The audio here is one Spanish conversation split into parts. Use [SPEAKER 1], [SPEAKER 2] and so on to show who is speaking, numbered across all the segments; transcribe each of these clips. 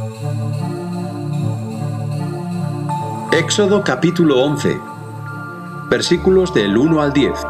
[SPEAKER 1] Éxodo capítulo 11, versículos del 1 al 10.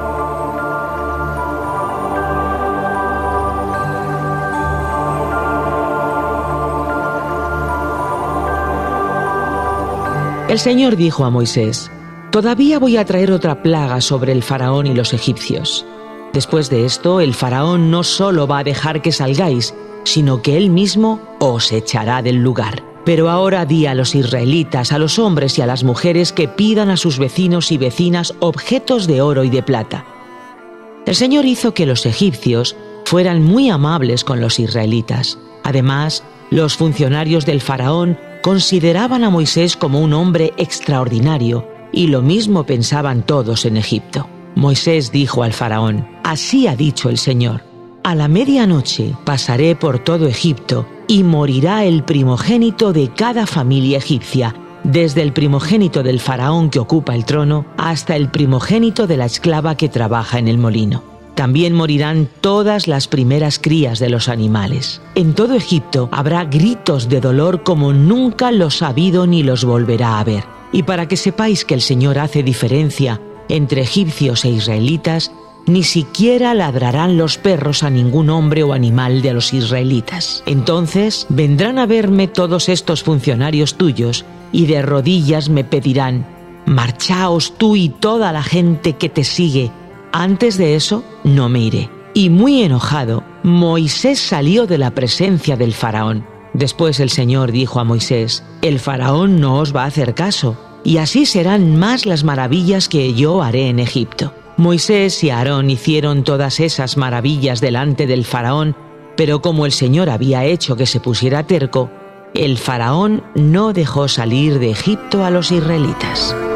[SPEAKER 2] El Señor dijo a Moisés: «Todavía voy a traer otra plaga sobre el faraón y los egipcios. Después de esto, el faraón no solo va a dejar que salgáis, sino que él mismo os echará del lugar. Pero ahora di a los israelitas, a los hombres y a las mujeres que pidan a sus vecinos y vecinas objetos de oro y de plata». El Señor hizo que los egipcios fueran muy amables con los israelitas. Además, los funcionarios del faraón consideraban a Moisés como un hombre extraordinario, y lo mismo pensaban todos en Egipto. Moisés dijo al faraón: «Así ha dicho el Señor: a la medianoche pasaré por todo Egipto y morirá el primogénito de cada familia egipcia, desde el primogénito del faraón que ocupa el trono hasta el primogénito de la esclava que trabaja en el molino. También morirán todas las primeras crías de los animales. En todo Egipto habrá gritos de dolor como nunca los ha habido ni los volverá a ver. Y para que sepáis que el Señor hace diferencia entre egipcios e israelitas, ni siquiera ladrarán los perros a ningún hombre o animal de los israelitas. Entonces vendrán a verme todos estos funcionarios tuyos y de rodillas me pedirán: marchaos tú y toda la gente que te sigue. Antes de eso no me iré». Y muy enojado, Moisés salió de la presencia del faraón. Después el Señor dijo a Moisés: «El faraón no os va a hacer caso, y así serán más las maravillas que yo haré en Egipto». Moisés y Aarón hicieron todas esas maravillas delante del faraón, pero como el Señor había hecho que se pusiera terco, el faraón no dejó salir de Egipto a los israelitas.